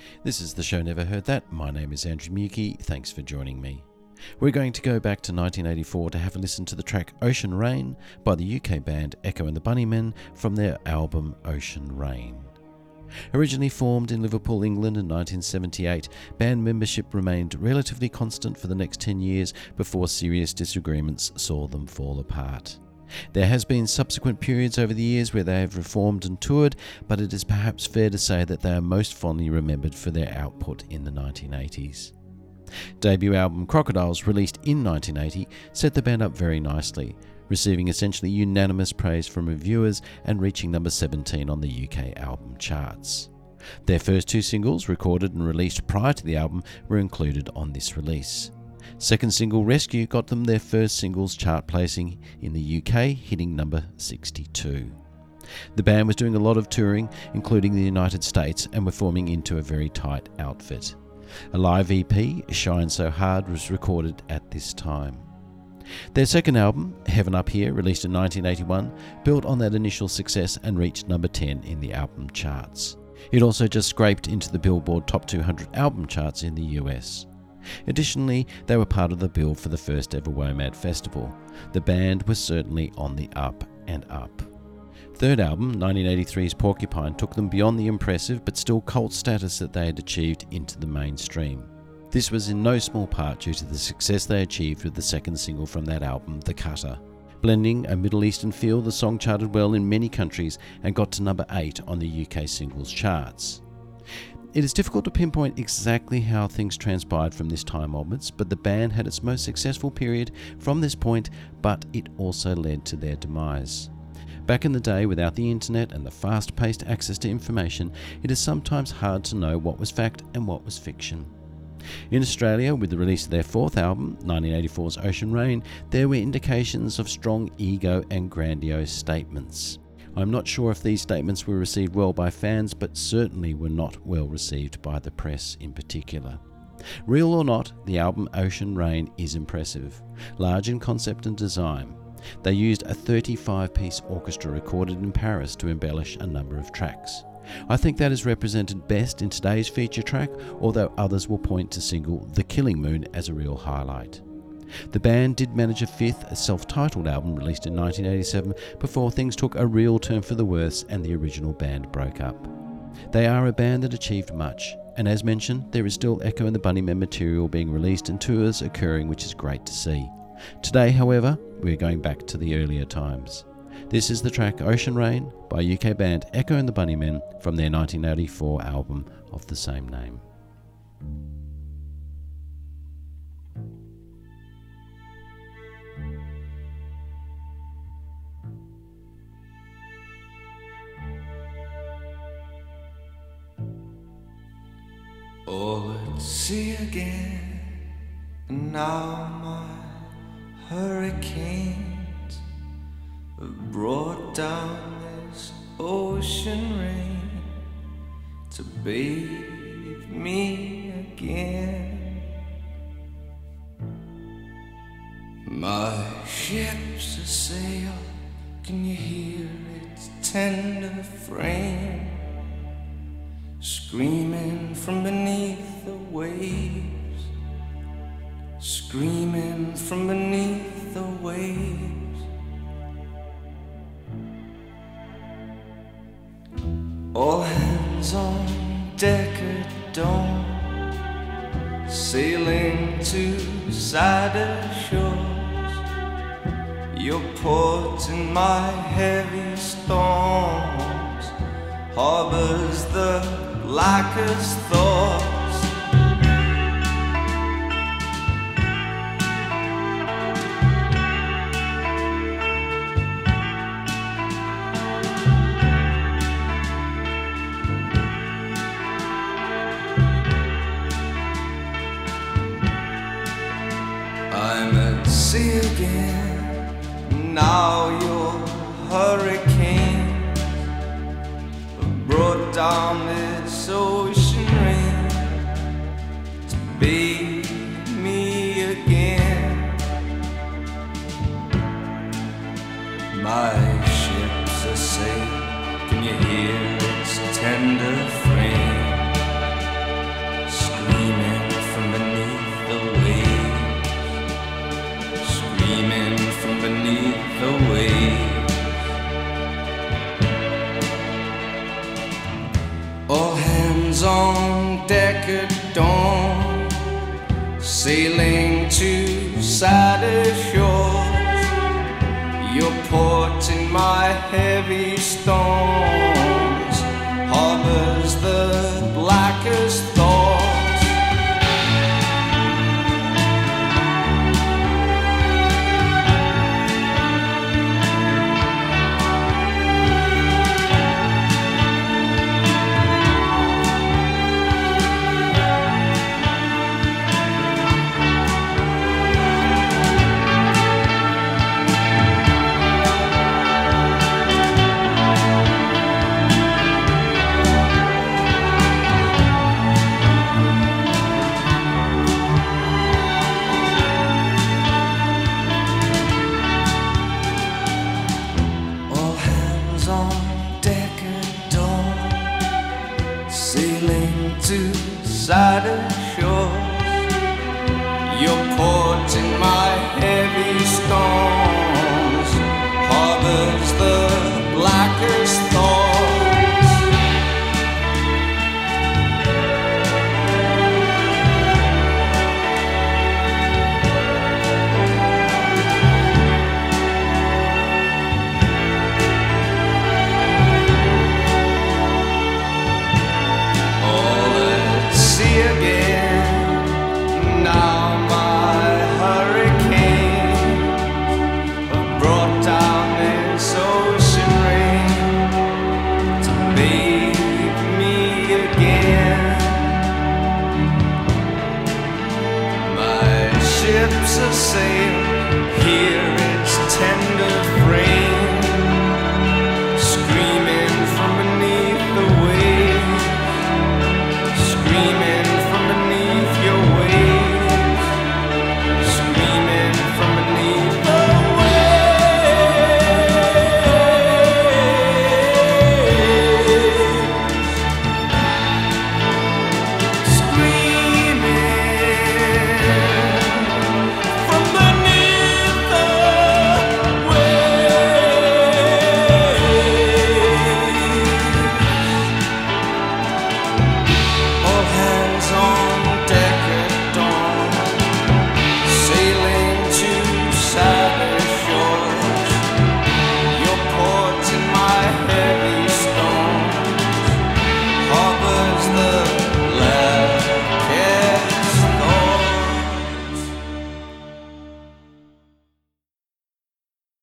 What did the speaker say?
This is the show Never Heard That. My name is Andrew Muki. Thanks for joining me. We're going to go back to 1984 to have a listen to the track Ocean Rain by the UK band Echo and the Bunnymen from their album Ocean Rain. Originally formed in Liverpool, England in 1978, band membership remained relatively constant for the next 10 years before serious disagreements saw them fall apart. There has been subsequent periods over the years where they have reformed and toured, but it is perhaps fair to say that they are most fondly remembered for their output in the 1980s. Debut album Crocodiles, released in 1980, set the band up very nicely, receiving essentially unanimous praise from reviewers and reaching number 17 on the UK album charts. Their first two singles, recorded and released prior to the album, were included on this release. Second single, Rescue, got them their first singles chart placing in the UK, hitting number 62. The band was doing a lot of touring, including the United States, and were forming into a very tight outfit. A live EP, Shine So Hard, was recorded at this time. Their second album, Heaven Up Here, released in 1981, built on that initial success and reached number 10 in the album charts. It also just scraped into the Billboard Top 200 album charts in the US. Additionally, they were part of the bill for the first ever WOMAD festival. The band was certainly on the up and up. Third album, 1983's Porcupine, took them beyond the impressive but still cult status that they had achieved into the mainstream. This was in no small part due to the success they achieved with the second single from that album, The Cutter. Blending a Middle Eastern feel, the song charted well in many countries and got to number 8 on the UK singles charts. It is difficult to pinpoint exactly how things transpired from this time onwards, but the band had its most successful period from this point, but it also led to their demise. Back in the day, without the internet and the fast-paced access to information, it is sometimes hard to know what was fact and what was fiction. In Australia, with the release of their fourth album, 1984's Ocean Rain, there were indications of strong ego and grandiose statements. I'm not sure if these statements were received well by fans, but certainly were not well received by the press in particular. Real or not, the album Ocean Rain is impressive, large in concept and design. They used a 35-piece orchestra recorded in Paris to embellish a number of tracks. I think that is represented best in today's feature track, although others will point to single The Killing Moon as a real highlight. The band did manage a fifth, self-titled album released in 1987 before things took a real turn for the worse and the original band broke up. They are a band that achieved much, and as mentioned, there is still Echo and the Bunnymen material being released and tours occurring, which is great to see. Today, however, we're going back to the earlier times. This is the track Ocean Rain by UK band Echo and the Bunnymen from their 1984 album of the same name. Oh, let's see again, and now my hurricanes have brought down this ocean rain to bathe me again. My ship's a sail, can you hear its tender frame screaming from beneath the waves, screaming from beneath the waves. All hands on deck at dawn, sailing to sadder shores. Your port in my heavy storms harbors the blackest thoughts. I'm at sea again, now your hurricane brought down this ocean rain to bathe me again. My ship's a sail, can you hear its tender frame hands on deck at dawn, sailing to sadder shores. Your port in my heavy storms harbors the blackest thoughts. To sadder shores, your port in my heavy storms harbors the blackest thoughts. Ships are sailing